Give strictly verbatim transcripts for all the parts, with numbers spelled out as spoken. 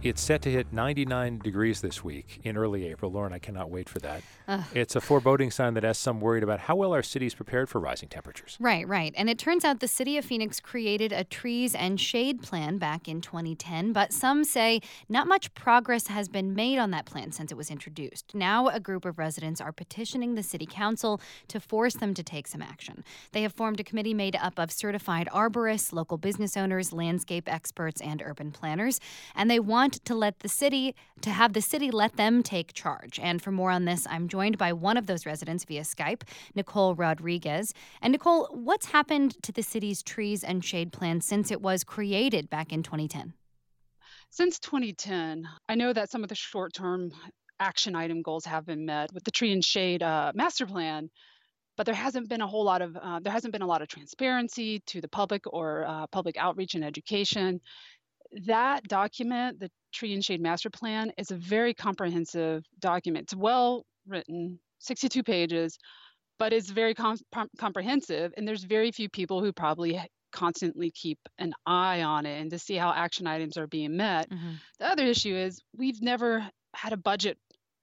It's set to hit ninety-nine degrees this week in early April. Lauren, I cannot wait for that. Ugh. It's a foreboding sign that has some worried about how well our city is prepared for rising temperatures. Right, right. And it turns out the city of Phoenix created a trees and shade plan back in twenty ten, but some say not much progress has been made on that plan since it was introduced. Now a group of residents are petitioning the city council to force them to take some action. They have formed a committee made up of certified arborists, local business owners, landscape experts, and urban planners, and they want to let the city, to have the city let them take charge. And for more on this, I'm joined by one of those residents via Skype, Nicole Rodriguez. And Nicole, what's happened to the city's trees and shade plan since it was created back in twenty ten? Since twenty ten, I know that some of the short-term action item goals have been met with the tree and shade uh, master plan, but there hasn't been a whole lot of uh, there hasn't been a lot of transparency to the public or uh, public outreach and education. That document, the Tree and Shade Master Plan, is a very comprehensive document. It's well written, sixty-two pages, but it's very com- com- comprehensive. And there's very few people who probably constantly keep an eye on it and to see how action items are being met. Mm-hmm. The other issue is we've never had a budget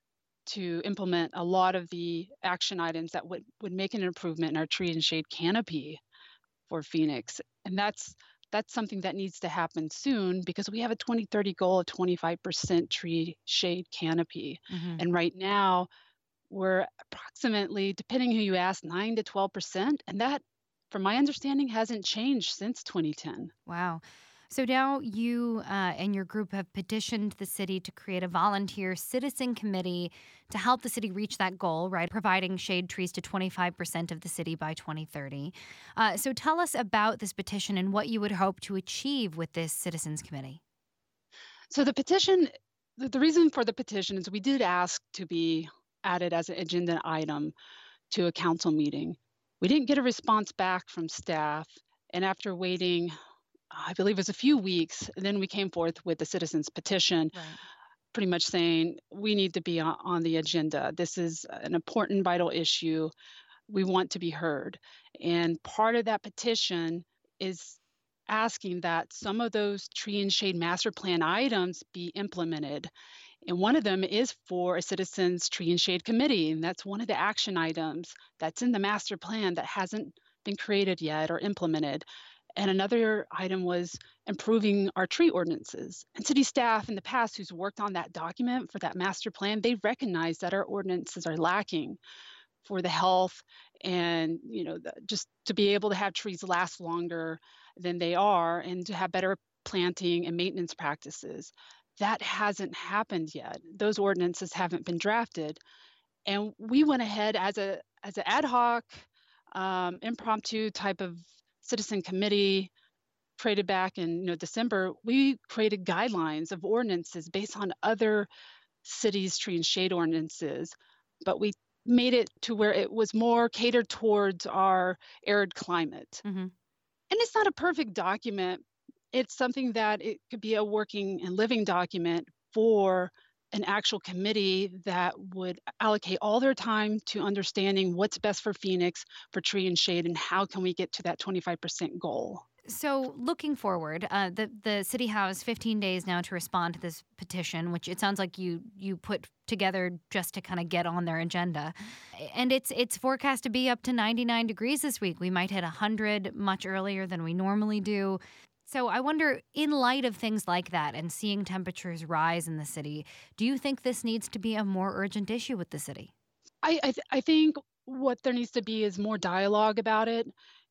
to implement a lot of the action items that would, would make an improvement in our tree and shade canopy for Phoenix. And that's That's something that needs to happen soon because we have a twenty thirty goal of twenty-five percent tree shade canopy. Mm-hmm. And right now, we're approximately, depending who you ask, nine to twelve percent. And that, from my understanding, hasn't changed since twenty ten. Wow. So now you uh, and your group have petitioned the city to create a volunteer citizen committee to help the city reach that goal, right? Providing shade trees to twenty-five percent of the city by twenty thirty. Uh, so tell us about this petition and what you would hope to achieve with this citizens committee. So the petition, the, the reason for the petition is we did ask to be added as an agenda item to a council meeting. We didn't get a response back from staff. And after waiting, I believe it was a few weeks, and then we came forth with the citizens petition, Right. pretty much saying we need to be on, on the agenda. This is an important, vital issue. We want to be heard. And part of that petition is asking that some of those tree and shade master plan items be implemented. And one of them is for a citizens tree and shade committee. And that's one of the action items that's in the master plan that hasn't been created yet or implemented. And another item was improving our tree ordinances. And city staff in the past who's worked on that document for that master plan, they recognize that our ordinances are lacking for the health and, you know, the, just to be able to have trees last longer than they are and to have better planting and maintenance practices. That hasn't happened yet. Those ordinances haven't been drafted. And we went ahead as a as an ad hoc, um, impromptu type of citizen committee created back in you know December. We created guidelines of ordinances based on other cities' tree and shade ordinances, but we made it to where it was more catered towards our arid climate. Mm-hmm. And it's not a perfect document. It's something that it could be a working and living document for an actual committee that would allocate all their time to understanding what's best for Phoenix, for tree and shade, and how can we get to that twenty-five percent goal. So looking forward, uh, the the city has fifteen days now to respond to this petition, which it sounds like you you put together just to kind of get on their agenda. And it's it's forecast to be up to ninety-nine degrees this week. We might hit one hundred much earlier than we normally do. So I wonder, in light of things like that and seeing temperatures rise in the city, do you think this needs to be a more urgent issue with the city? I I, th- I think what there needs to be is more dialogue about it,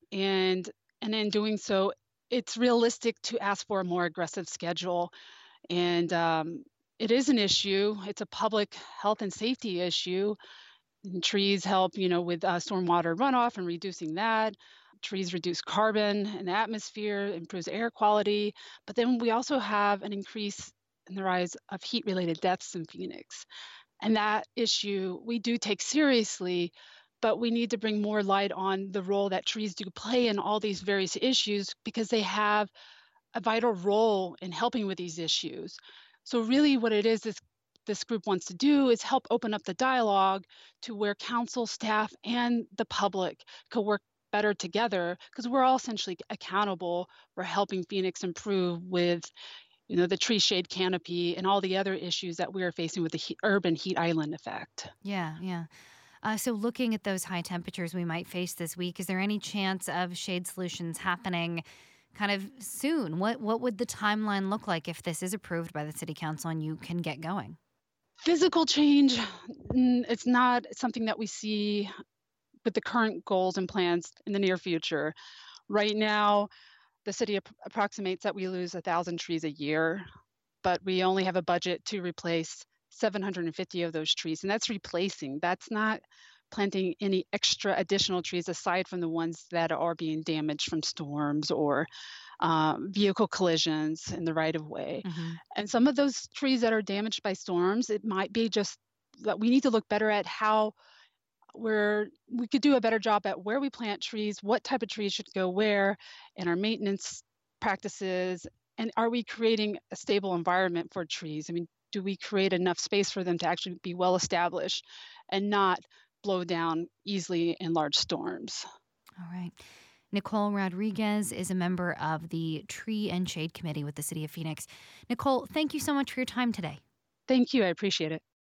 and and in doing so, it's realistic to ask for a more aggressive schedule. And um, it is an issue. It's a public health and safety issue. And trees help, you know, with uh, stormwater runoff and reducing that. Trees reduce carbon in the atmosphere, improves air quality. But then we also have an increase in the rise of heat-related deaths in Phoenix. And that issue we do take seriously, but we need to bring more light on the role that trees do play in all these various issues because they have a vital role in helping with these issues. So really what it is is this group wants to do is help open up the dialogue to where council, staff, and the public could work better together because we're all essentially accountable for helping Phoenix improve with you know, the tree shade canopy and all the other issues that we are facing with the he- urban heat island effect. Yeah, yeah. Uh, so, looking at those high temperatures we might face this week, is there any chance of shade solutions happening kind of soon? What what would the timeline look like if this is approved by the city council and you can get going? Physical change, mm, it's not something that we see with the current goals and plans in the near future. Right now, the city ap- approximates that we lose one thousand trees a year, but we only have a budget to replace seven hundred fifty of those trees. And that's replacing, that's not planting any extra additional trees aside from the ones that are being damaged from storms or um, vehicle collisions in the right of way. Hmm. And some of those trees that are damaged by storms, it might be just that we need to look better at how we're we could do a better job at where we plant trees, what type of trees should go where, and our maintenance practices. And are we creating a stable environment for trees? I mean, do we create enough space for them to actually be well established and not blow down easily in large storms? All right. Nicole Rodriguez is a member of the Tree and Shade Committee with the City of Phoenix. Nicole, thank you so much for your time today. Thank you. I appreciate it.